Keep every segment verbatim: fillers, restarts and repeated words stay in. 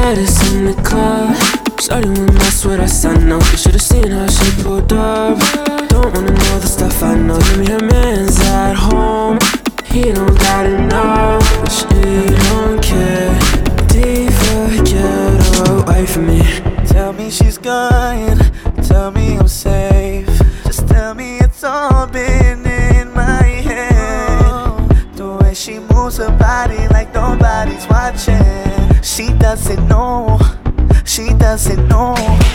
baddest in the club. Shawty won't mess with us, I know. You should've seen how she pulled up. Don't wanna know the stuff I know. Tell me her man's at home. He don't gotta know, but she don't care. Diva, get away from me. Tell me she's gone, tell me I'm safe. Just tell me it's all been in my head. The way she moves her body like nobody's watching. She doesn't know, she doesn't know.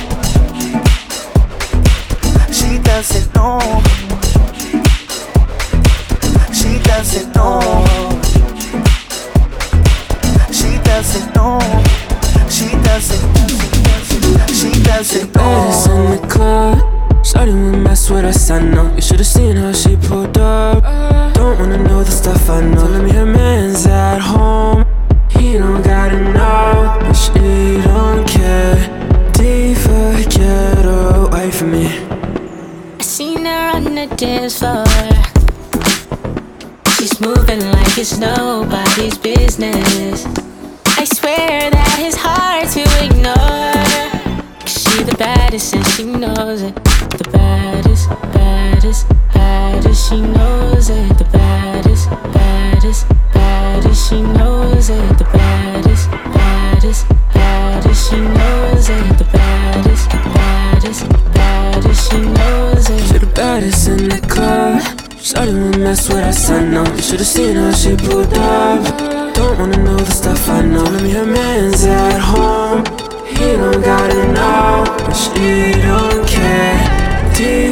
She doesn't know. She doesn't know. She doesn't know. She doesn't She doesn't know. Baddest in the club. Shawty won't mess with us, I know. You should've seen how she pulled up. Don't wanna know the stuff I know. Tell me her man's at home. He don't gotta know, but she don't care. Diva, get away from me. I seen her on the dance floor. She's moving like it's nobody's business. I swear that it's hard to ignore. Cause she the baddest and she knows it. The baddest, baddest, baddest, she knows it. The baddest, baddest, baddest, she knows it. The baddest, baddest, baddest, she knows it. The baddest, baddest, baddest, she knows it. She the baddest in the club. Shawty won't mess with us, I know. You should've seen how she pulled up. Don't wanna know the stuff I know. Let me her man's at home. He don't gotta know, but she don't care.